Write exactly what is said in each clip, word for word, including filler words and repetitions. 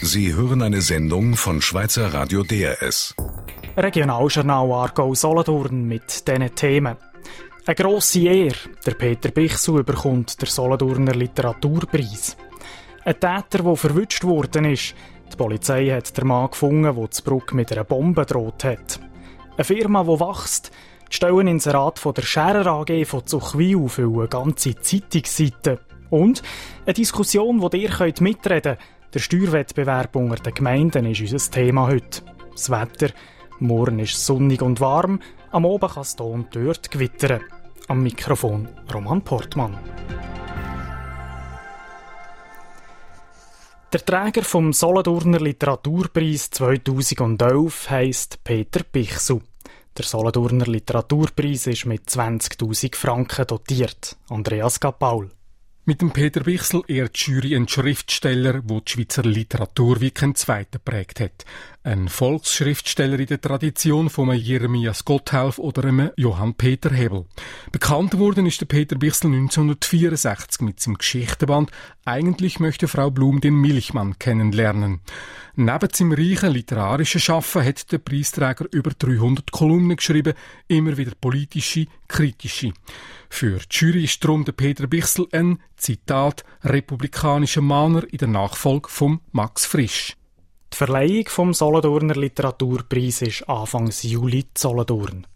Sie hören eine Sendung von Schweizer Radio D R S. Regionaljournal Aargau-Solothurn mit diesen Themen. Eine grosse Ehre. Der Peter Bichsel bekommt den Solothurner Literaturpreis. Ein Täter, der verwünscht worden ist. Die Polizei hat den Mann gefunden, der zu Bruck mit einer Bombe droht hat. Eine Firma, die wächst. Die Stelleninserat von der Scherer A G von Zuchwil füllen ganze Zeitungsseiten. Und eine Diskussion, die ihr könnt mitreden könnt. Der Steuerwettbewerb unter den Gemeinden ist unser Thema heute. Das Wetter. Morgen ist sonnig und warm. Am Abend kann es hier und dort gewittern. Am Mikrofon Roman Portmann. Der Träger vom Solothurner Literaturpreis zweitausendelf heisst Peter Bichsel. Der Solothurner Literaturpreis ist mit zwanzigtausend Franken dotiert. Andreas Gapaul. Mit dem Peter Bichsel ehrt die Jury einen Schriftsteller, der die Schweizer Literatur wie kein zweiter prägt hat. Ein Volksschriftsteller in der Tradition von einem Jeremias Gotthelf oder einem Johann Peter Hebel. Bekannt geworden ist der Peter Bichsel neunzehnhundertvierundsechzig mit seinem Geschichtenband «Eigentlich möchte Frau Blum den Milchmann kennenlernen». Neben seinem reichen literarischen Schaffen hat der Preisträger über dreihundert Kolumnen geschrieben, immer wieder politische, kritische. Für die Jury ist darum der Peter Bichsel ein, Zitat, republikanischer Mahner in der Nachfolge von Max Frisch. Die Verleihung vom Solothurner Literaturpreis ist Anfang Juli in Solothurn.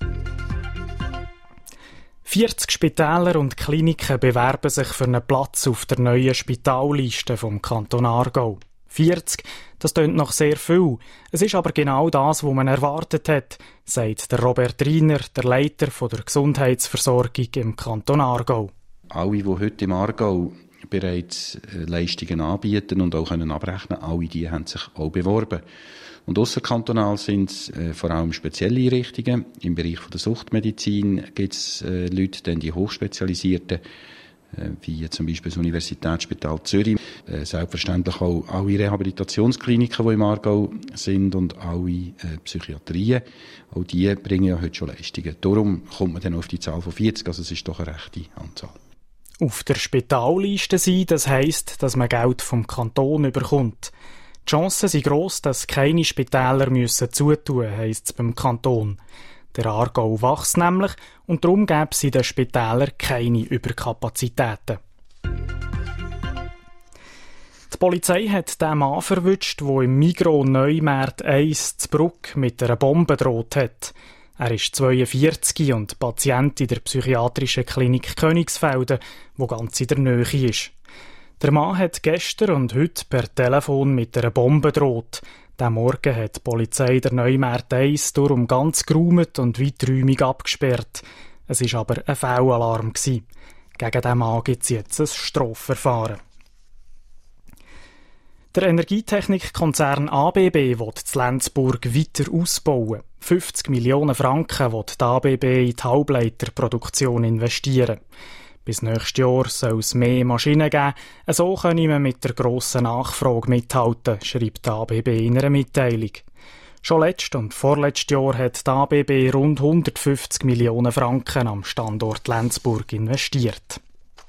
vierzig Spitäler und Kliniken bewerben sich für einen Platz auf der neuen Spitalliste vom Kanton Aargau. vierzig, das tönt noch sehr viel. Es ist aber genau das, was man erwartet hat, sagt der Robert Riener, der Leiter der Gesundheitsversorgung im Kanton Aargau. Alle, die heute im Aargau bereits Leistungen anbieten und auch können abrechnen können, alle die haben sich auch beworben. Und ausserkantonal sind es äh, vor allem spezielle Einrichtungen. Im Bereich von der Suchtmedizin gibt es äh, Leute, dann die hochspezialisierten, wie zum Beispiel das Universitätsspital Zürich. Selbstverständlich auch alle Rehabilitationskliniken, die im Aargau sind und alle äh, Psychiatrien. Auch die bringen ja heute schon Leistungen. Darum kommt man dann auf die Zahl von vierzig, also es ist doch eine rechte Anzahl. Auf der Spitalliste sein, das heisst, dass man Geld vom Kanton bekommt. Die Chancen sind gross, dass keine Spitäler müssen zutun, heisst es beim Kanton. Der Aargau wächst nämlich und darum gäbe es in den Spitälern keine Überkapazitäten. Die Polizei hat den Mann verwünscht, der im Migros Neumärt eins zu Bruck mit einer Bombe droht hat. Er ist zweiundvierzig und Patient in der psychiatrischen Klinik Königsfelden, wo ganz in der Nähe ist. Der Mann hat gestern und heute per Telefon mit einer Bombe droht. Diesen Morgen hat die Polizei der Neumärt eins darum ganz geräumt und weiträumig abgesperrt. Es war aber ein Fehlalarm. Gegen diesen Mann gibt es jetzt ein Strafverfahren. Der Energietechnikkonzern A B B will in Lenzburg weiter ausbauen. fünfzig Millionen Franken will die A B B in die Halbleiterproduktion investieren. Bis nächstes Jahr soll es mehr Maschinen geben. So können wir mit der grossen Nachfrage mithalten, schreibt die A B B in einer Mitteilung. Schon letztes und vorletztes Jahr hat die A B B rund hundertfünfzig Millionen Franken am Standort Lenzburg investiert.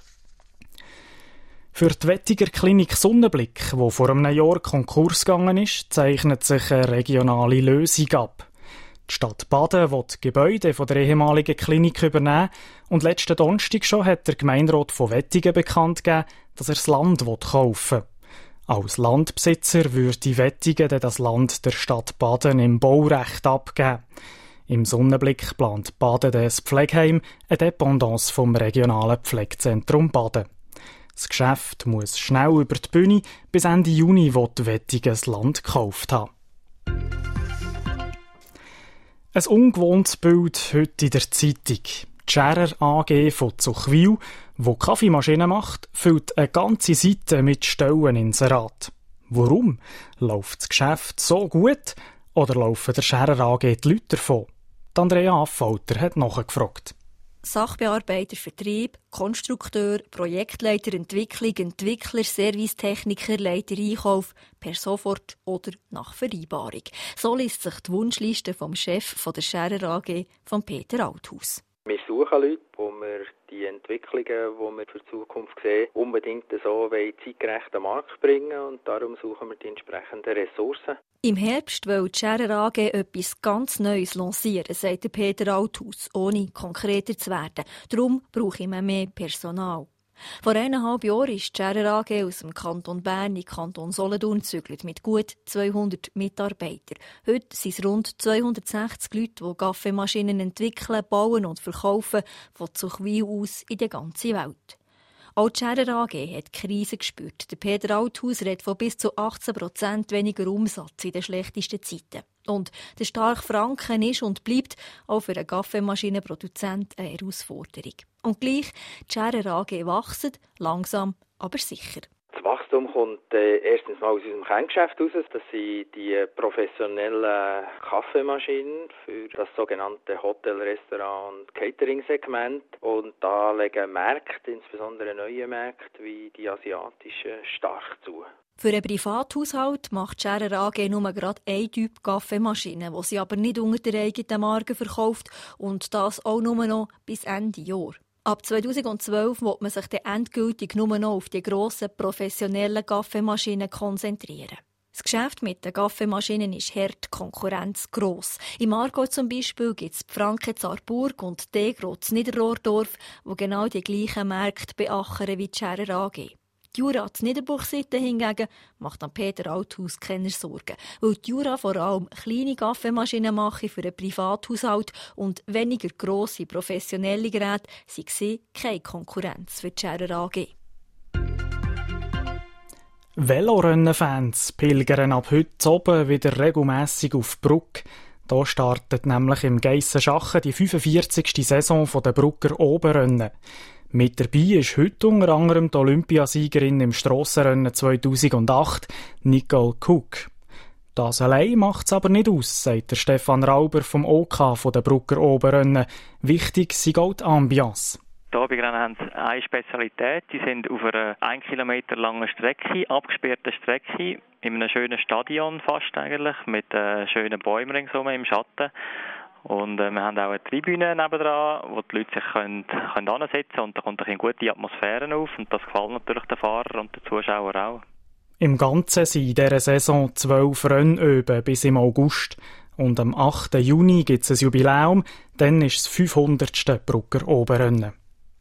Für die Wettiger Klinik Sonnenblick, die vor einem Jahr Konkurs gegangen ist, zeichnet sich eine regionale Lösung ab. Die Stadt Baden will die Gebäude von der ehemaligen Klinik übernehmen und letzten Donnerstag schon hat der Gemeinderat von Wettigen bekannt gegeben, dass er das Land kaufen will. Als Landbesitzer würde Wettigen das Land der Stadt Baden im Baurecht abgeben. Im Sonnenblick plant Baden das Pflegeheim, eine Dependance vom regionalen Pflegezentrum Baden. Das Geschäft muss schnell über die Bühne. Bis Ende Juni will Wettigen das Land gekauft haben. Ein ungewohntes Bild heute in der Zeitung. Die Scherer A G von Zuchwil, die Kaffeemaschinen macht, füllt eine ganze Seite mit Stelleninserat. Warum? Läuft das Geschäft so gut oder laufen der Scherer A G die Leute davon? Die Andrea Affalter hat nachgefragt. Sachbearbeiter Vertrieb, Konstrukteur, Projektleiter Entwicklung, Entwickler, Servicetechniker, Leiter Einkauf, per sofort oder nach Vereinbarung. So liest sich die Wunschliste vom Chef von der Scherer A G, von Peter Althaus. Wir suchen Leute, wo wir die Entwicklungen, die wir für die Zukunft sehen, unbedingt so zeitgerecht am Markt bringen und darum suchen wir die entsprechenden Ressourcen. Im Herbst will die Scherer A G etwas ganz Neues lancieren, sagt Peter Althaus, ohne konkreter zu werden. Darum brauche ich mehr Personal. Vor eineinhalb Jahren ist die Scherer A G aus dem Kanton Bern in den Kanton Solothurn gezügelt mit gut zweihundert Mitarbeitern. Heute sind es rund zweihundertsechzig Leute, die Kaffeemaschinen entwickeln, bauen und verkaufen, von Zuchwil aus in der ganzen Welt. Auch die Scherer A G hat die Krise gespürt. Der Peter Althaus redet von bis zu achtzehn Prozent weniger Umsatz in den schlechtesten Zeiten. Und der starke Franken ist und bleibt auch für einen Kaffeemaschinenproduzent eine Herausforderung. Und gleich, die Scherer A G wachsen, langsam, aber sicher. Das Wachstum kommt äh, erstens mal aus unserem Kerngeschäft heraus. Das sind die professionellen Kaffeemaschinen für das sogenannte Hotel-, Restaurant- und Catering-Segment. Und da legen Märkte, insbesondere neue Märkte wie die asiatischen, stark zu. Für einen Privathaushalt macht die Scherer A G nur gerade einen Typ Kaffeemaschine, die sie aber nicht unter der eigenen Marke verkauft und das auch nur noch bis Ende Jahr. Ab zweitausendzwölf will man sich dann endgültig nur noch auf die grossen, professionellen Kaffeemaschinen konzentrieren. Das Geschäft mit den Kaffeemaschinen ist hart, die Konkurrenz gross. Im Aargau zum Beispiel gibt es die Franke Zarburg und Degro in Niederrohrdorf, die genau die gleichen Märkte beachern wie die Scherer A G. Die Jura in Niederbuchseite hingegen macht an Peter Althaus keine Sorgen, weil die Jura vor allem kleine Kaffeemaschinen mache für einen Privathaushalt und weniger grosse professionelle Geräte sei keine Konkurrenz für die Scherer A G. Velorennenfans pilgern ab heute oben wieder regelmässig auf die Brücke. Hier startet nämlich im Geissenschachen die fünfundvierzigste Saison der Brucker Oberrennen. Mit dabei ist heute unter anderem die Olympiasiegerin im Strassenrennen zweitausendacht, Nicole Cook. Das allein macht es aber nicht aus, sagt der Stefan Rauber vom OK von der Brucker Oberrennen. Wichtig sei auch die Ambiance. Die Oberrennen haben eine Spezialität. Die sind auf einer ein Kilometer langen Strecke, abgesperrten Strecke, in einem schönen Stadion fast eigentlich, mit äh, schönen Bäumen ringsum im Schatten. Und äh, wir haben auch eine Tribüne nebendran, wo die Leute sich können, können hinsetzen können und da kommt eine gute Atmosphäre auf und das gefällt natürlich den Fahrern und den Zuschauern auch. Im Ganzen sind in dieser Saison zwölf Rennöben bis im August und am achten Juni gibt es ein Jubiläum, dann ist das fünfhundertste Brucker Oberrennen.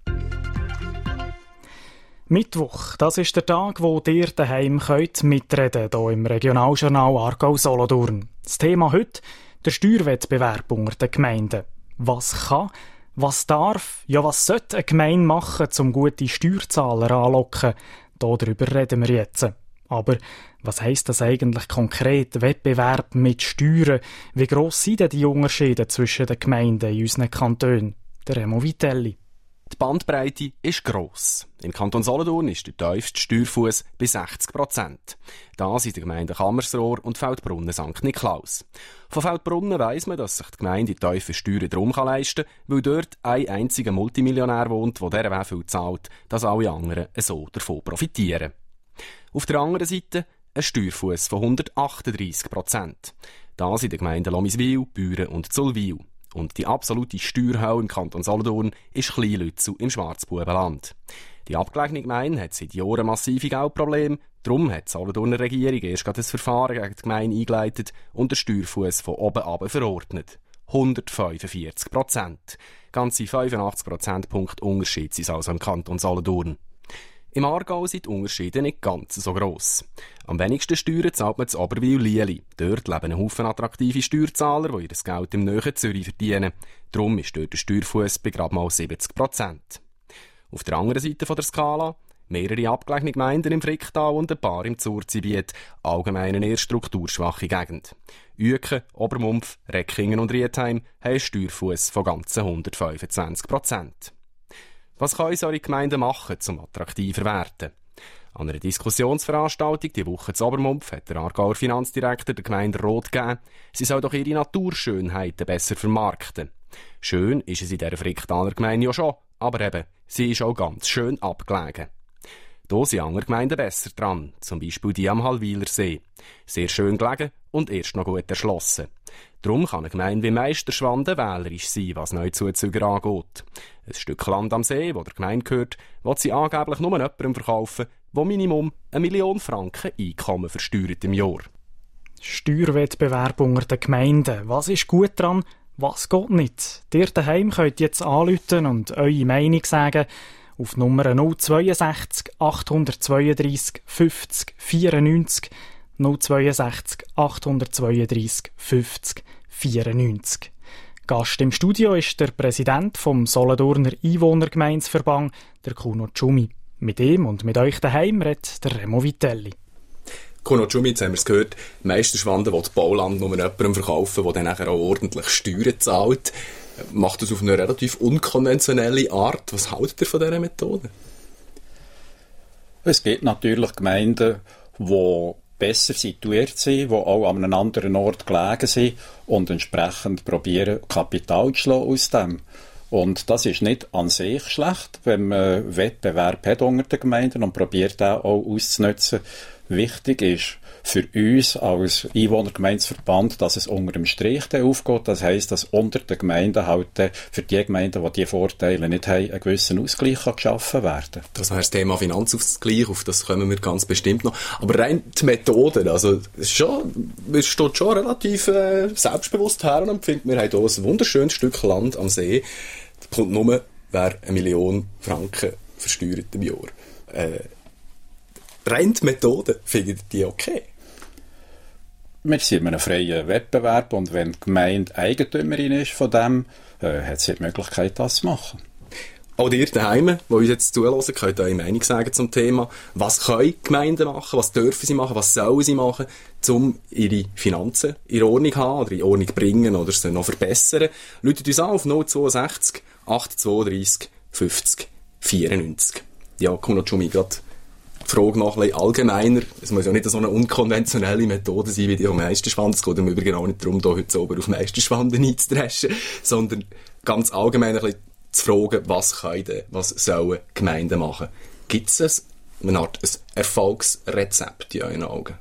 Mittwoch, das ist der Tag, wo ihr daheim könnt mitreden hier im Regionaljournal Aargau-Solothurn. Das Thema heute: der Steuerwettbewerb unter den Gemeinden. Was kann, was darf, ja was sollte eine Gemeinde machen, um gute Steuerzahler anlocken? Darüber reden wir jetzt. Aber was heisst das eigentlich konkret, Wettbewerb mit Steuern? Wie gross sind denn die Unterschiede zwischen den Gemeinden in unseren Kantonen? Der Remo Vitelli. Die Bandbreite ist gross. Im Kanton Solothurn ist der tiefste Steuerfuss bei sechzig Prozent. Das in den Gemeinden Kammersrohr und Feldbrunnen Sankt Niklaus. Von Feldbrunnen weiss man, dass sich die Gemeinde die tiefen Steuern darum leisten kann, weil dort ein einziger Multimillionär wohnt, der dieser viel zahlt, dass alle anderen so davon profitieren. Auf der anderen Seite ein Steuerfuss von hundertachtunddreissig Prozent. Das in den Gemeinden Lomiswil, Büren und Zullwil. Und die absolute Steuerhölle im Kanton Solothurn ist Kleinlützel im Schwarzbubenland. Die abgelegene Gemeinde hat seit Jahren massive Geldprobleme. Darum hat die Solothurner Regierung erst gerade ein Verfahren gegen die Gemeinde eingeleitet und den Steuerfuss von oben runter verordnet. hundertfünfundvierzig Prozent. Ganze fünfundachtzig Prozentpunkte Unterschied sind also im Kanton Solothurn. Im Aargau sind die Unterschiede nicht ganz so gross. Am wenigsten Steuern zahlt man zu Oberwil-Lieli. Dort leben ein Haufen attraktive Steuerzahler, die ihr Geld im nahen Zürich verdienen. Darum ist dort der Steuerfuss bei gerade mal siebzig Prozent. Auf der anderen Seite der Skala mehrere abgelegene Gemeinden im Fricktal und ein paar im Zurzibiet, allgemein eine eher strukturschwache Gegend. Uecken, Obermumpf, Reckingen und Rietheim haben einen Steuerfuss von ganzen hundertfünfundzwanzig Prozent. Was können solche Gemeinden machen, um attraktiver zu werden? An einer Diskussionsveranstaltung die Woche zu Obermumpf hat der Aargauer Finanzdirektor der Gemeinde Rot gegeben, sie soll doch ihre Naturschönheiten besser vermarkten. Schön ist es in dieser Fricktaler Gemeinde ja schon, aber eben, sie ist auch ganz schön abgelegen. Hier sind andere Gemeinden besser dran, zum Beispiel die am Hallwilersee. Sehr schön gelegen und erst noch gut erschlossen. Darum kann eine Gemeinde wie Meisterschwanden wählerisch sein, was Neuzuzüger angeht. Ein Stück Land am See, das der Gemeinde gehört, will sie angeblich nur jemandem verkaufen, der Minimum eine Million Franken Einkommen versteuert im Jahr. Steuerwettbewerb unter den Gemeinden. Was ist gut dran, was geht nicht? Ihr daheim könnt jetzt anrufen und eure Meinung sagen auf Nummer null sechs zwei achthundertzweiunddreissig fünfzig vierundneunzig null sechs zwei achthundertzweiunddreissig fünfzig vierundneunzig. Gast im Studio ist der Präsident vom Solothurner Einwohnergemeinsverband, der Kuno Tschumi. Mit ihm und mit euch daheim redet der Remo Vitelli. Kuno Tschumi, jetzt haben wir es gehört, Meisterschwanden will das Bauland nur jemandem verkaufen, der dann nachher auch ordentlich Steuern zahlt. Macht das auf eine relativ unkonventionelle Art. Was haltet ihr von dieser Methode? Es gibt natürlich Gemeinden, die besser situiert sind, die auch an einem anderen Ort gelegen sind und entsprechend probieren, Kapital zu schlagen aus dem. Und das ist nicht an sich schlecht, wenn man Wettbewerb hat unter den Gemeinden und probiert, den auch auszunutzen. Wichtig ist für uns als Einwohnergemeinsverband, dass es unter dem Strich aufgeht. Das heisst, dass unter den Gemeinden halt für die Gemeinden, die diese Vorteile nicht haben, ein gewisser Ausgleich kann geschaffen werden. Das wäre das Thema Finanzausgleich, auf das kommen wir ganz bestimmt noch. Aber rein die Methoden, also es, schon, es steht schon relativ äh, selbstbewusst her und findet, wir haben hier ein wunderschönes Stück Land am See. Da kommt nur, wer eine Million Franken versteuert im Jahr. Äh, rein die Methoden, findet die okay? Wir sind in einem freien Wettbewerb und wenn die Gemeinde Eigentümerin ist von dem, äh, hat sie die Möglichkeit, das zu machen. Auch ihr daheim, die uns jetzt zuhören, könnt eure Meinung sagen zum Thema. Was können Gemeinden machen, was dürfen sie machen, was sollen sie machen, um ihre Finanzen in Ordnung zu haben oder in Ordnung zu bringen oder sie noch verbessern. Läutet uns an auf null sechs zwei achthundertzweiunddreissig fünfzig vierundneunzig. Ja, Kuno Tschumi, gerade die Frage noch ein bisschen allgemeiner. Es muss ja nicht so eine unkonventionelle Methode sein wie die vom Meisterschwand. Es geht im Übrigen auch nicht darum, hier heute oben auf Meisterschwanden einzudreschen, sondern ganz allgemein ein bisschen zu fragen, was können, was sollen Gemeinden machen. Gibt es eine Art ein Erfolgsrezept in euren Augen?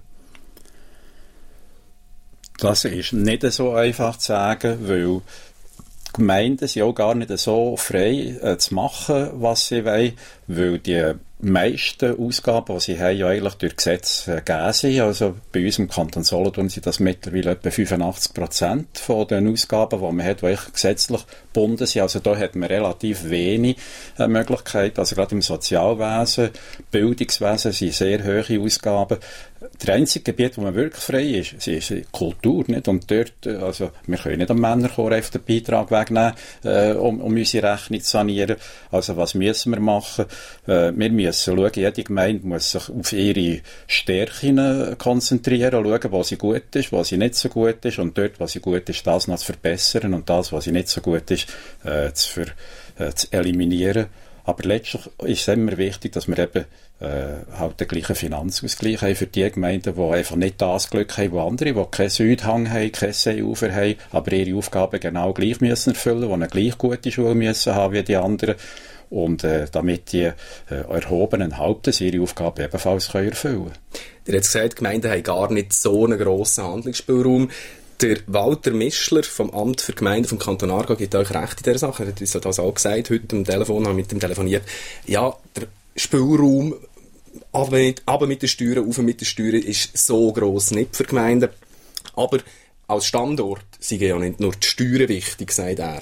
Das ist nicht so einfach zu sagen, weil Gemeinden sind auch gar nicht so frei äh, zu machen, was sie wollen, weil die meisten Ausgaben, die sie haben, ja eigentlich durch Gesetz äh, gegeben sind. Also bei uns im Kanton Solothurn sind das mittlerweile etwa fünfundachtzig Prozent von den Ausgaben, die man hat, die gesetzlich gebunden sind. Also da hat man relativ wenig äh, Möglichkeiten. Also gerade im Sozialwesen, Bildungswesen sind sehr hohe Ausgaben. Das einzige Gebiet, wo man wirklich frei ist, ist Kultur, nicht? Und dort, also, wir können nicht am Männerchor einfach den Beitrag wegnehmen, äh, um, um unsere Rechnung zu sanieren. Also, was müssen wir machen? Äh, wir müssen schauen, jede Gemeinde muss sich auf ihre Stärken konzentrieren, schauen, wo sie gut ist, wo sie nicht so gut ist, und dort, wo sie gut ist, das noch zu verbessern und das, was sie nicht so gut ist, äh, zu, für, äh, zu eliminieren. Aber letztlich ist es immer wichtig, dass wir eben äh, halt den gleichen Finanzausgleich haben für die Gemeinden, die einfach nicht das Glück haben wie andere, die keinen Südhang haben, kein Seeufer haben, aber ihre Aufgaben genau gleich müssen erfüllen, die eine gleich gute Schule müssen haben wie die anderen. Und äh, damit die äh, erhobenen Hauptes ihre Aufgaben ebenfalls können erfüllen können. Ihr habt gesagt, die Gemeinden haben gar nicht so einen grossen Handlungsspielraum. Der Walter Mischler vom Amt für Gemeinden vom Kanton Aargau gibt euch recht in dieser Sache. Er hat uns das auch gesagt, heute am Telefon, haben wir mit ihm telefoniert. Ja, der Spielraum, aber mit, aber mit den Steuern, auf mit den Steuern, ist so gross nicht für Gemeinden. Aber als Standort sind ja nicht nur die Steuern wichtig, sagt er.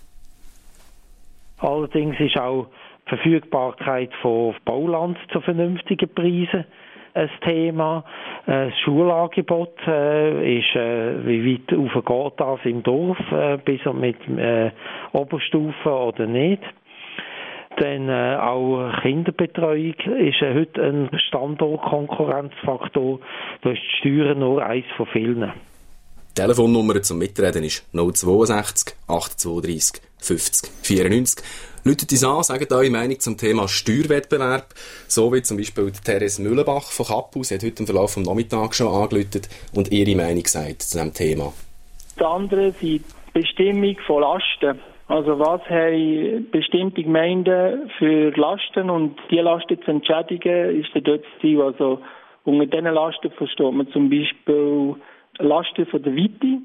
Allerdings ist auch die Verfügbarkeit von Bauland zu vernünftigen Preisen ein Thema. Das Schulangebot äh, ist, äh, wie weit rauf geht das im Dorf, äh, bis mit äh, Oberstufe oder nicht. Dann äh, auch Kinderbetreuung ist äh, heute ein Standortkonkurrenzfaktor. Da ist die Steuern nur eins von vielen. Die Telefonnummer zum Mitreden ist null sechs zwei achthundertzweiunddreissig fünfzig vierundneunzig. Läutet uns an, sagt eure Meinung zum Thema Steuerwettbewerb. So wie zum Beispiel Therese Müllenbach von Kappel. Sie hat heute im Verlauf des Nachmittags schon angeläutet und ihre Meinung gesagt zu diesem Thema. Das andere sind die Bestimmung von Lasten. Also was haben bestimmte Gemeinden für Lasten und die Lasten zu entschädigen, ist dort das Ziel. Also unter diesen Lasten versteht man zum Beispiel Lasten von der Weite.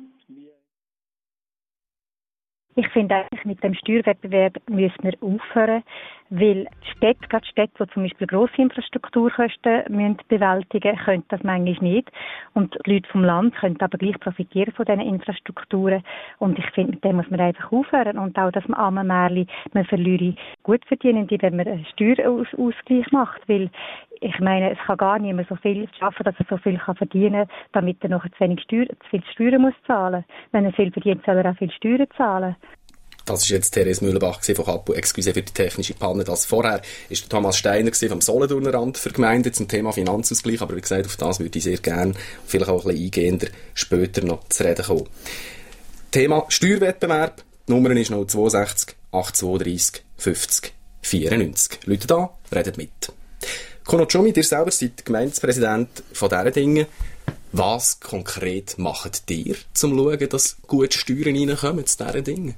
Ich finde eigentlich, mit dem Steuerwettbewerb müssen wir aufhören, weil die Städte, gerade Städte, die zum Beispiel grosse Infrastrukturkosten müssen bewältigen müssen, können das manchmal nicht. Und die Leute vom Land können aber gleich profitieren von diesen Infrastrukturen. Und ich finde, mit dem muss man einfach aufhören. Und auch, dass man arme Märchen, man verliere gut verdienen, wenn man einen Steuerausgleich macht. Weil ich meine, es kann gar niemand so viel schaffen, dass er so viel verdienen kann, damit er noch zu wenig Steuer, zu viel Steuern muss zahlen. Wenn er viel verdient, soll er auch viel Steuern zahlen. Das war jetzt Therese Mühlenbach von Kapo. Excuse für die technische Panne. Das vorher war Thomas Steiner vom Solothurner Amt für Gemeinden zum Thema Finanzausgleich. Aber wie gesagt, auf das würde ich sehr gerne, vielleicht auch ein bisschen eingehender, später noch zu reden kommen. Thema Steuerwettbewerb. Die Nummer ist null zwei sechs acht zwei drei fünfzig vierundneunzig. Leute da, redet mit. Kono Tschumi, ihr selber seid Gemeindepräsident von diesen Dingen. Was konkret macht ihr, um zu schauen, dass gute Steuern reinkommen zu diesen Dingen?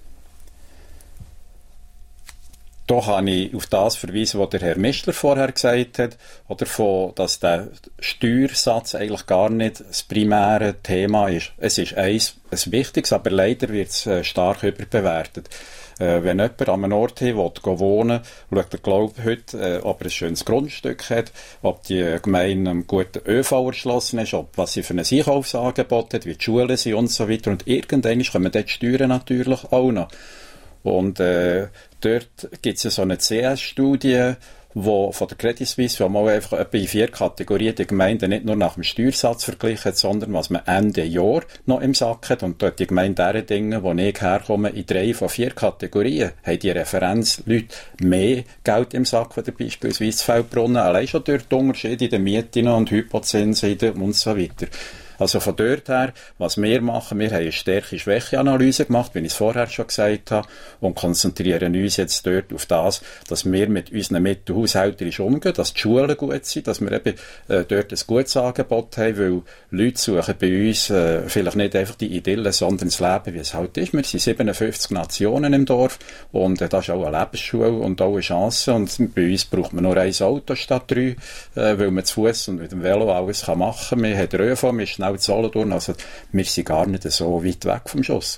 Da kann ich auf das verweisen, was der Herr Mistler vorher gesagt hat, oder von, dass der Steuersatz eigentlich gar nicht das primäre Thema ist. Es ist eins, ein wichtiges, aber leider wird es äh, stark überbewertet. Äh, wenn jemand an einem Ort hin will, wohnen will, schaut er, glaube ich, heute, äh, ob er ein schönes Grundstück hat, ob die Gemeinde einem guten ÖV erschlossen ist, ob, was sie für ein Einkaufsangebot hat, wie die Schulen sind und so weiter. Und irgendwann kommen dort die Steuern natürlich auch noch. Und äh, dort gibt es ja so eine C S-Studie, wo von der Credit Suisse, wo man einfach etwa in vier Kategorien die Gemeinden nicht nur nach dem Steuersatz verglichen, sondern was man Ende Jahr noch im Sack hat. Und dort die Gemeinden, deren Dinge, wo ich herkomme, in drei von vier Kategorien, haben die Referenzleute mehr Geld im Sack, als beispielsweise Feldbrunnen, allein schon durch die Unterschiede in den Mieten und Hypozinsen und so weiter. Also von dort her, was wir machen, wir haben eine Stärke-Schwäche-Analyse gemacht, wie ich es vorher schon gesagt habe, und konzentrieren uns jetzt dort auf das, dass wir mit unseren Mitteln haushälterisch umgehen, dass die Schulen gut sind, dass wir eben äh, dort ein gutes Angebot haben, weil Leute suchen bei uns äh, vielleicht nicht einfach die Idylle, sondern das Leben, wie es halt ist. Wir sind siebenundfünfzig Nationen im Dorf und äh, das ist auch eine Lebensschule und auch eine Chance, und bei uns braucht man nur ein Auto statt drei, äh, weil man zu Fuß und mit dem Velo alles kann machen kann. Wir haben den ÖV, wir schnell zu Solothurn, also wir sind gar nicht so weit weg vom Schuss.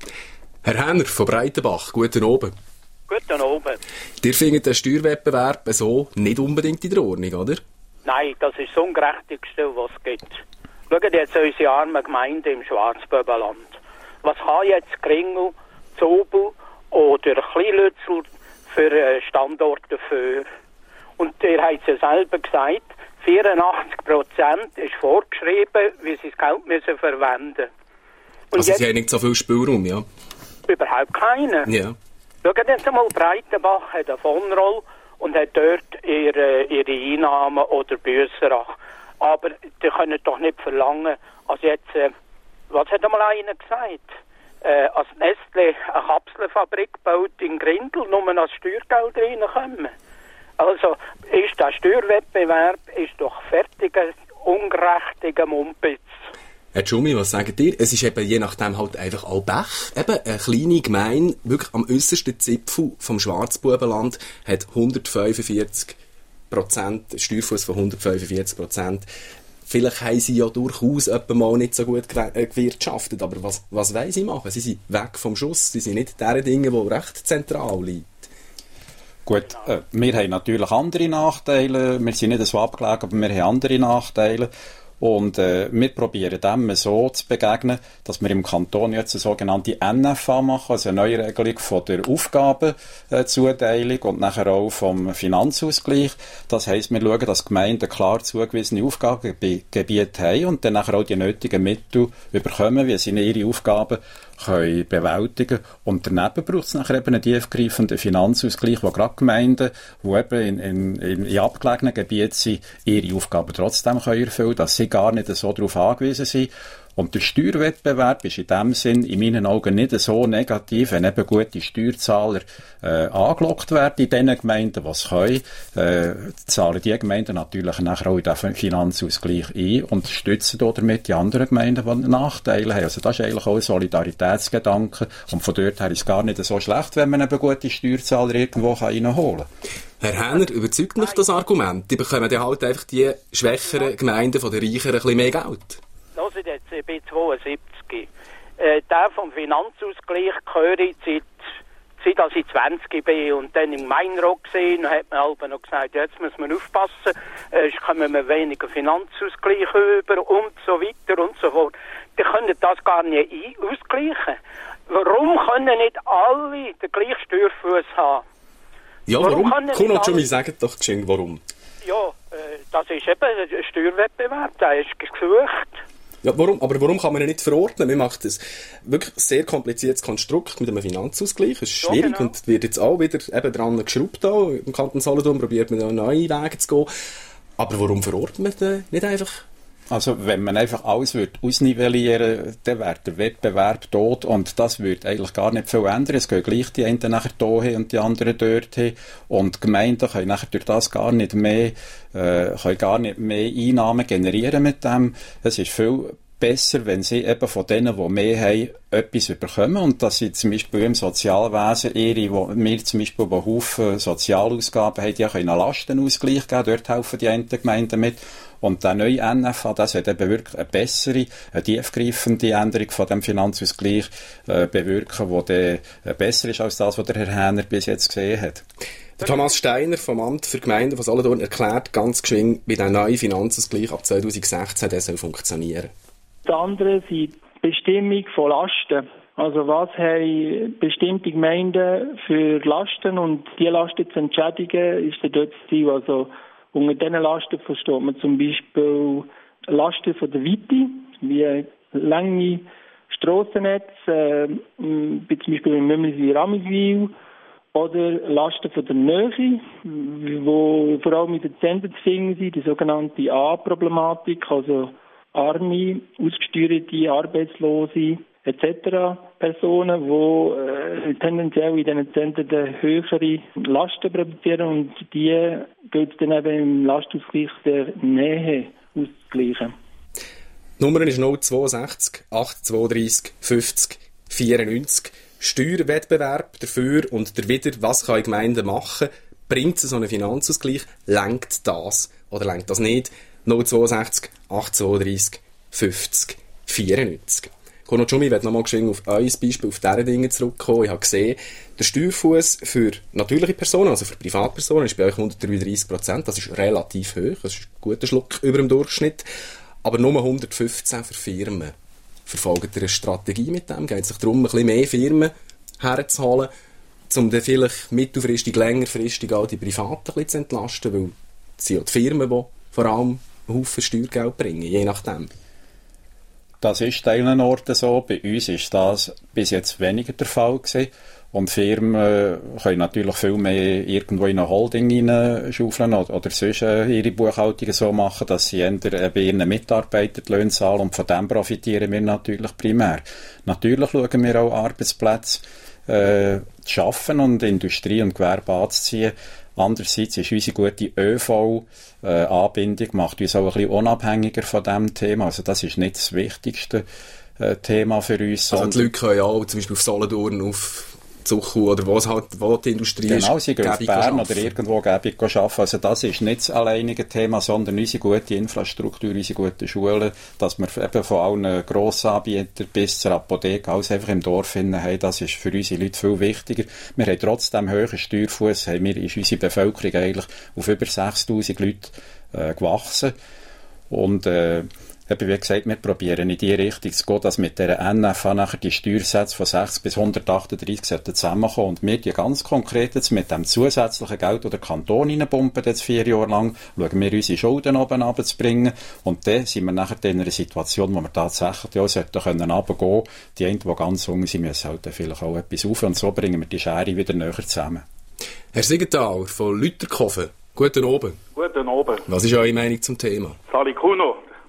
Herr Henner von Breitenbach, guten Abend. Guten Abend. Ihr findet den Steuerwettbewerb so nicht unbedingt in der Ordnung, oder? Nein, das ist das Ungerechtigste, was es gibt. Schaut jetzt unsere armen Gemeinden im Schwarzbubenland. Was kann jetzt Gringel, Zobel oder Kleinlützel für Standorte dafür? Und ihr habt es ja selber gesagt, vierundachtzig Prozent ist vorgeschrieben, wie sie das Geld müssen verwenden müssen. Also sie haben nicht so viel Spielraum, ja? Überhaupt keinen. Ja. Schaut jetzt einmal, Breitenbach hat eine Vonroll und hat dort ihre, ihre Einnahmen oder Büsser. Aber die können doch nicht verlangen, also jetzt, äh, was hat einmal einer gesagt? Äh, als Nestle eine Kapselfabrik baut in Grindel, nur als Steuergeld reinkommen. Also ist der Steuerwettbewerb ist doch fertiger, ungerechtiger Mumpitz. Herr Tschumi, was sagt ihr? Es ist eben je nachdem halt einfach all Pech. Eben eine kleine Gemeinde, wirklich am äussersten Zipfel vom Schwarzbubenland, hat hundertfünfundvierzig Prozent, Steuerfuss von hundertfünfundvierzig Prozent. Vielleicht haben sie ja durchaus etwa mal nicht so gut gewirtschaftet, aber was, was wollen sie machen? Sie sind weg vom Schuss, sie sind nicht deren Dinge, die recht zentral liegen. Gut, äh, wir haben natürlich andere Nachteile. Wir sind nicht so abgelegen, aber wir haben andere Nachteile. Und äh, wir probieren dem so zu begegnen, dass wir im Kanton jetzt eine sogenannte N F A machen, also eine Neuregelung von der Aufgabenzuteilung und nachher auch vom Finanzausgleich. Das heisst, wir schauen, dass Gemeinden klar zugewiesene Aufgabengebiete haben und dann nachher auch die nötigen Mittel bekommen, wie sie ihre Aufgaben können bewältigen. Und daneben braucht es nachher eben einen tiefgreifenden Finanzausgleich, wo gerade Gemeinden, die eben in, in, in, in abgelegenen Gebieten sind, ihre Aufgaben trotzdem können erfüllen, dass sie gar nicht so darauf angewiesen sind. Und der Steuerwettbewerb ist in dem Sinn in meinen Augen nicht so negativ, wenn eben gute Steuerzahler äh, angelockt werden in den Gemeinden, die es können, äh, zahlen die Gemeinden natürlich nachher auch in den Finanzausgleich ein und stützen damit die anderen Gemeinden, die Nachteile haben. Also das ist eigentlich auch ein Solidaritätsgedanke und von dort her ist es gar nicht so schlecht, wenn man eben gute Steuerzahler irgendwo reinholen kann. Herr Häner, überzeugt mich das Argument? Die bekommen dann halt einfach die schwächeren Gemeinden von den Reicheren ein bisschen mehr Geld. Hört jetzt, ich bin zweiundsiebzig. Äh, der vom Finanzausgleich gehöre ich seit, seit als ich zwanzig bin und dann im Gemeinderat gesehen, hat man halt noch gesagt, jetzt muss man aufpassen, äh, es kommen wir weniger Finanzausgleich über und so weiter und so fort. Die können das gar nicht ausgleichen. Warum können nicht alle den gleichen Steuerfuss haben? Ja, warum? warum? Komm noch schon mal, sagen doch geschenkt, warum. Ja, äh, das ist eben ein Steuerwettbewerb, der ist gesucht. Ja, warum? Aber warum kann man ihn nicht verordnen? Man macht ein wirklich sehr kompliziertes Konstrukt mit einem Finanzausgleich. Es ist schwierig, ja, genau. Und wird jetzt auch wieder eben dran geschraubt. Da. Im Kanton Solothurn probiert man da neue Wege zu gehen. Aber warum verordnet man den nicht einfach? Also wenn man einfach alles würde ausnivellieren, dann wäre der Wettbewerb tot und das würde eigentlich gar nicht viel ändern. Es gehen gleich die einen nachher hier hin und die anderen dort hin und die Gemeinden können nachher durch das gar nicht mehr, äh, können gar nicht mehr Einnahmen generieren mit dem. Es ist viel besser, wenn sie eben von denen, die mehr haben, etwas bekommen und dass sie zum Beispiel im Sozialwesen ihre, wo wir zum Beispiel bei Haufen Sozialausgaben haben, die können einen Lastenausgleich geben, dort helfen die einen Gemeinden mit. Und der neue N F A, das hat eben wirklich eine bessere, eine tiefgreifende Änderung von dem Finanzausgleich äh, bewirken, die dann besser ist als das, was der Herr Häner bis jetzt gesehen hat. Der Thomas Steiner vom Amt für Gemeinden von Solothurn erklärt ganz geschwind, wie der neue Finanzausgleich ab zwanzig sechzehn der soll funktionieren. Das andere sind die Bestimmung von Lasten. Also was haben bestimmte Gemeinden für Lasten und die Lasten zu entschädigen, ist der dort das Ziel. Also unter diesen Lasten versteht man zum Beispiel Lasten von der Weite, wie lange Strassennetz, äh, wie zum Beispiel in Mümmelswil-Rammiswil, oder Lasten von der Nähe, wo vor allem mit den Zentren zu finden sind, die sogenannte A-Problematik, also arme, ausgesteuerte, arbeitslose et cetera Personen, die äh, tendenziell in diesen Zentren höhere Lasten produzieren und die gilt es dann eben im Lastenausgleich der Nähe auszugleichen. Die Nummer ist null sechs zwei acht zwei drei fünfzig vierundneunzig. Steuerwettbewerb dafür und der wieder, was kann die Gemeinde machen? Bringt es so einen Finanzausgleich? Lenkt das oder lenkt das nicht? null sechs zwei acht zwei drei fünfzig vierundneunzig. Kono Tschumi, ich werde nochmal auf euer Beispiel, auf diese Dinge zurückkommen. Ich habe gesehen, der Steuerfuss für natürliche Personen, also für Privatpersonen, ist bei euch hundertdreiunddreissig Prozent. Das ist relativ hoch, das ist ein guter Schluck über dem Durchschnitt. Aber nur hundertfünfzehn für Firmen. Verfolgt ihr eine Strategie mit dem? Geht es sich darum, ein bisschen mehr Firmen herzuholen, um dann vielleicht mittelfristig, längerfristig auch die Privaten ein bisschen zu entlasten? Weil es sind ja die Firmen, die vor allem einen Haufen Steuergeld bringen, je nachdem. Das ist an Orten so. Bei uns ist das bis jetzt weniger der Fall gewesen. Und Firmen können natürlich viel mehr irgendwo in eine Holding hineinschaufeln oder, oder sonst ihre Buchhaltungen so machen, dass sie eher bei ihren Mitarbeitern die Löhne zahlen und von dem profitieren wir natürlich primär. Natürlich schauen wir auch Arbeitsplätze äh, zu schaffen und Industrie und Gewerbe anzuziehen. Andererseits ist unsere gute ÖV-Anbindung, äh, macht uns auch ein bisschen unabhängiger von diesem Thema. Also das ist nicht das wichtigste äh, Thema für uns. Also die Leute können ja auch zum Beispiel auf Solothurn, auf Zuchu oder wo es halt, wo die Industrie genau, ist. Genau, sie gehen auf Bern oder irgendwo gäbig arbeiten. Also das ist nicht das alleinige Thema, sondern unsere gute Infrastruktur, unsere guten Schulen, dass wir eben von allen Grossanbietern bis zur Apotheke alles einfach im Dorf haben, das ist für unsere Leute viel wichtiger. Wir haben trotzdem hohen Steuerfuss, haben wir, ist unsere Bevölkerung eigentlich auf über sechstausend Leute äh, gewachsen. Und äh, wie gesagt, wir probieren in die Richtung zu gehen, dass mit der N F A nachher die Steuersätze von sechs bis hundertachtunddreissig zusammenkommen und wir die ganz konkret jetzt mit dem zusätzlichen Geld, das der Kanton reinpumpt, jetzt vier Jahre lang, schauen wir unsere Schulden oben runterzubringen und dann sind wir nachher in einer Situation, wo wir tatsächlich ja, sollten können runtergehen. Die einen, die ganz jung sind, müssen halt vielleicht auch etwas auf und so bringen wir die Schere wieder näher zusammen. Herr Siegenthaler von Lüterkofen, guten Abend. Guten Abend. Was ist eure Meinung zum Thema? Sali Kuno.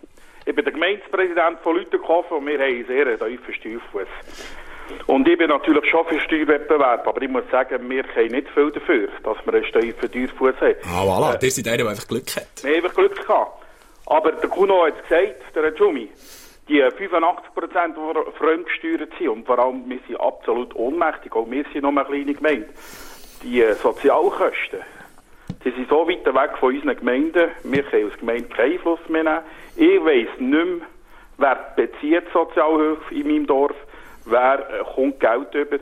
Ich bin der Gemeindepräsident von Lütterkofen und wir haben einen sehr tiefen Steuerfuss. Und ich bin natürlich schon für Steuerwettbewerb, aber ich muss sagen, wir können nicht viel dafür, dass wir einen tiefen Steuerfuss haben. Ah, voilà, äh, der ist der, der einfach Glück hat. Wir haben einfach Glück gehabt. Aber der Kuno hat es gesagt, der Jumi, die fünfundachtzig Prozent, die fremdgesteuert sind, und vor allem, wir sind absolut ohnmächtig, auch wir sind noch eine kleine Gemeinde, die Sozialkosten, die sind so weit weg von unseren Gemeinden, wir können als Gemeinde keinen Einfluss mehr nehmen. Ich weiss nicht mehr, wer bezieht Sozialhilfe in meinem Dorf, wer äh, kommt Geld über.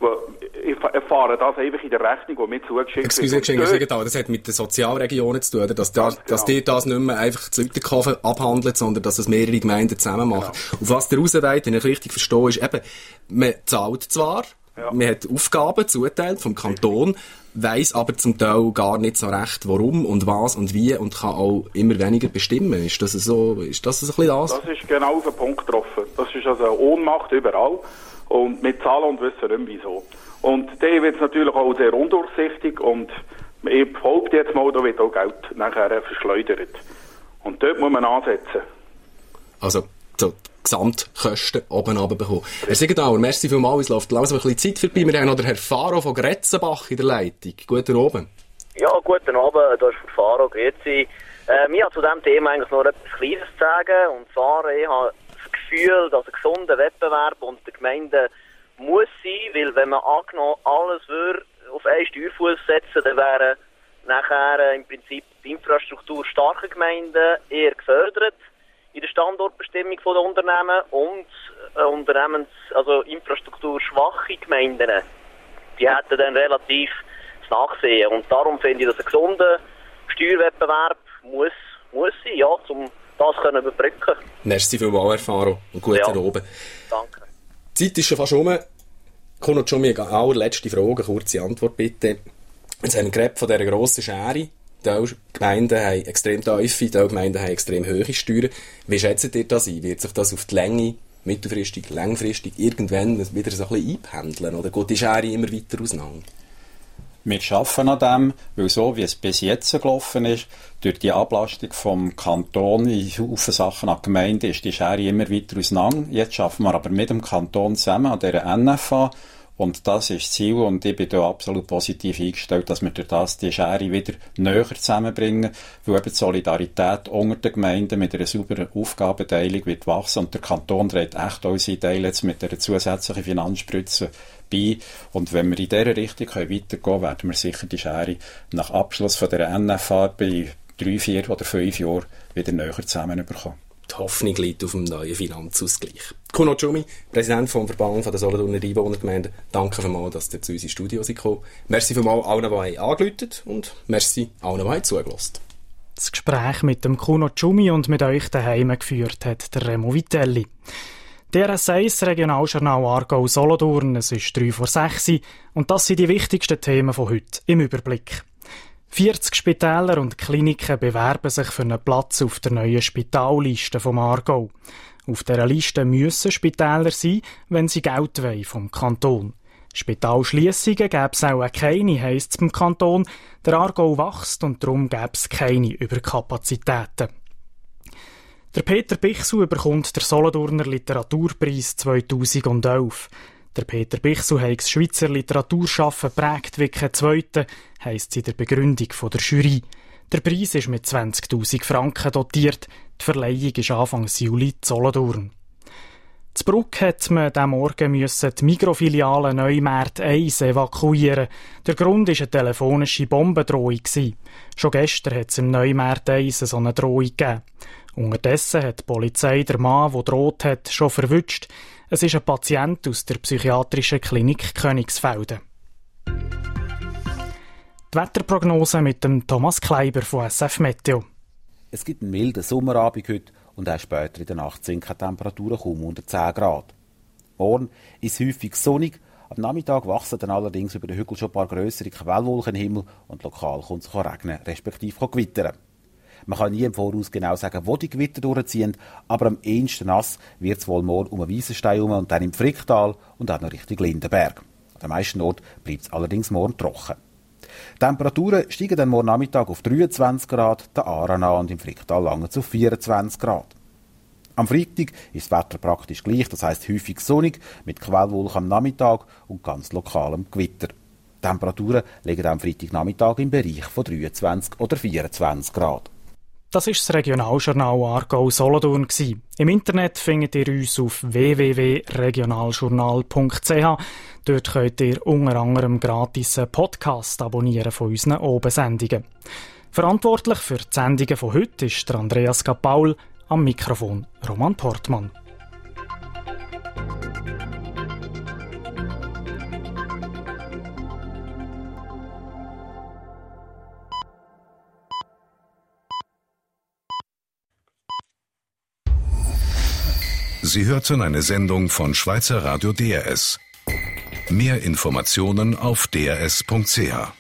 Ich erfahre das einfach in der Rechnung, die mir zugeschickt wird. Excuse, das hat mit den Sozialregionen zu tun, oder? Dass, das, genau. dass die das nicht mehr einfach zu Lütterkofen abhandeln, sondern dass das mehrere Gemeinden zusammen machen. Genau. Auf was der rausweiht, wenn ich richtig verstehe, ist eben, man zahlt zwar, ja. man hat Aufgaben zugeteilt vom Kanton, weiss aber zum Teil gar nicht so recht, warum und was und wie, und kann auch immer weniger bestimmen. Ist das so, ist das ein bisschen das? Das ist genau auf den Punkt getroffen. Das ist also eine Ohnmacht überall. Und mit Zahlen und wissen nicht wieso. Und der wird natürlich auch sehr undurchsichtig und ich behaupte jetzt mal, da wird auch Geld nachher verschleudert. Und dort muss man ansetzen. Also, so die Gesamtkosten oben runterbekommen. Herr Siegenthaler, merci vielmals, es läuft langsam ein bisschen Zeit vorbei. Wir haben noch den Herrn Faro von Gretzenbach in der Leitung. Guten Abend. Ja, guten Abend, da ist der Faro, grüezi. Äh, ich habe zu diesem Thema eigentlich noch etwas Kleines zu sagen. Und zwar, ich habe Gefühl, dass ein gesunder Wettbewerb unter den Gemeinden muss sein, weil wenn man angenommen alles würde auf einen Steuerfuss setzen, dann wären nachher äh, im Prinzip die Infrastruktur starke Gemeinden eher gefördert in der Standortbestimmung der Unternehmen und äh, Unternehmens, also infrastrukturschwache Gemeinden, die hätten dann relativ das Nachsehen. Und darum finde ich, dass ein gesunder Steuerwettbewerb muss, muss sein, ja, zum das können überbrücken. Merci vielmals, Herr Faro, und guten ja. Abend. Danke. Die Zeit ist schon fast rum. Kommt schon meine allerletzte Frage, kurze Antwort bitte. Jetzt haben wir gerade von dieser grossen Schere. Die Gemeinden haben extrem tiefe, die Gemeinden haben extrem hohe Steuern. Wie schätzt ihr das ein? Wird sich das auf die Länge, mittelfristig, langfristig irgendwann wieder so ein bisschen einpendeln? Oder geht die Schere immer weiter auseinander? Wir arbeiten an dem, weil so wie es bis jetzt gelaufen ist, durch die Ablastung vom Kanton in Haufen Sachen an die Gemeinde ist die Schere immer weiter auseinander. Jetzt arbeiten wir aber mit dem Kanton zusammen an dieser N F A und das ist das Ziel und ich bin da absolut positiv eingestellt, dass wir durch das die Schere wieder näher zusammenbringen, weil eben die Solidarität unter den Gemeinden mit einer sauberen Aufgabenteilung wird wachsen und der Kanton trägt echt auch seinen Teil jetzt mit einer zusätzlichen Finanzspritze bei. Und wenn wir in dieser Richtung weitergehen können, werden wir sicher die Schere nach Abschluss von der N F A bei drei, vier oder fünf Jahren wieder näher zusammenbekommen. Die Hoffnung liegt auf dem neuen Finanzausgleich. Kuno Tschumi, Präsident vom Verband der Solothurner Einwohnergemeinden, danke vielmals, dass ihr zu uns ins Studio gekommen seid. Merci vielmals allen, die angerufen haben und merci allen, die zugelassen haben. Das Gespräch mit dem Kuno Tschumi und mit euch daheim geführt hat der Remo Vitelli. Der R S eins Regionaljournal Aargau Solothurn, es ist drei vor sechs und das sind die wichtigsten Themen von heute im Überblick. vierzig Spitäler und Kliniken bewerben sich für einen Platz auf der neuen Spitalliste vom Aargau. Auf dieser Liste müssen Spitäler sein, wenn sie Geld wollen vom Kanton. Spitalschliessungen gäbe es auch keine, heisst es beim Kanton. Der Aargau wächst und darum gäbe es keine Überkapazitäten. Der Peter Bichsel bekommt den Solothurner Literaturpreis zweitausendelf. Der Peter Bichsel hat das Schweizer Literaturschaffen prägt wie kein Zweiter, heisst es in der Begründung der Jury. Der Preis ist mit zwanzigtausend Franken dotiert. Die Verleihung ist Anfang Juli in Solothurn. Zu Bruck hat man diesen Morgen müssen die Mikrofiliale Neumärt eins evakuieren. Der Grund war eine telefonische Bombendrohung. Schon gestern hat es im Neumärt eins so eine Drohung gegeben. Unterdessen hat die Polizei den Mann, der droht hat, schon verwünscht. Es ist ein Patient aus der psychiatrischen Klinik Königsfelden. Die Wetterprognose mit dem Thomas Kleiber von S F Meteo. Es gibt einen milden Sommerabend heute und auch später in der Nacht sinken die Temperaturen kaum unter zehn Grad. Morgen ist es häufig sonnig, am Nachmittag wachsen dann allerdings über den Hügel schon ein paar grössere Quellwolken im Himmel und lokal kommt es regnen, respektive gewittern. Man kann nie im Voraus genau sagen, wo die Gewitter durchziehen, aber am ehesten nass wird es wohl morgen um einen Weissenstein herum und dann im Fricktal und auch noch Richtung Lindenberg. An den meisten Orten bleibt es allerdings morgen trocken. Die Temperaturen steigen dann morgen Nachmittag auf dreiundzwanzig Grad, der Aarau und im Fricktal lange zu vierundzwanzig Grad. Am Freitag ist das Wetter praktisch gleich, das heisst häufig sonnig, mit Quellwolken am Nachmittag und ganz lokalem Gewitter. Die Temperaturen liegen am Freitagnachmittag im Bereich von dreiundzwanzig oder vierundzwanzig Grad. Das ist das Regionaljournal Aargau-Solothurn. Im Internet findet ihr uns auf w w w punkt regionaljournal punkt c h. Dort könnt ihr unter anderem gratis einen Podcast abonnieren von unseren Obensendungen. Verantwortlich für die Sendungen von heute ist der Andreas Kapaul, am Mikrofon Roman Portmann. Sie hörten eine Sendung von Schweizer Radio D R S. Mehr Informationen auf d r s punkt c h.